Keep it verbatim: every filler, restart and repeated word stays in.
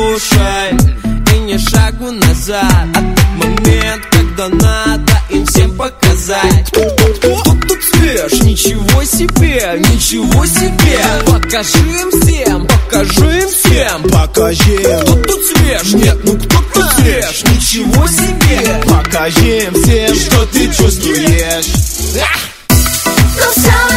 слушай и не шагу назад. А тот момент, когда надо им всем показать. Кто, кто, кто, кто тут свеж? Ничего себе, ничего себе. Покажи им всем, покажи им всем. Покажи. Кто тут свеж? Нет, ну кто тут свеж? Ничего себе. Покажи им всем, что ты чувствуешь. Ну все